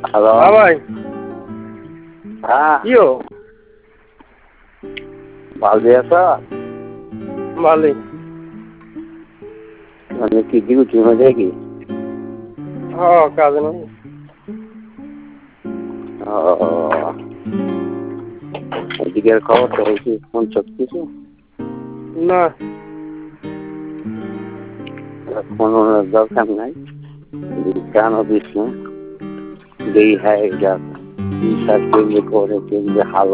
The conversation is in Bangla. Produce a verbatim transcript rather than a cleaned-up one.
হ্যালো হ্যাঁ ভাই হ্যাঁ কিও ভালো আছো ভালোই। মানে কি ডিউটি মধ্যে কি হ্যাঁ কাজে নাই। ও এদিকের খবর তো হয়েছে ফোন সব কিছু না ফোন দরকার নাই কেন দিস না যেই হ্যাঁ এটা করে হাল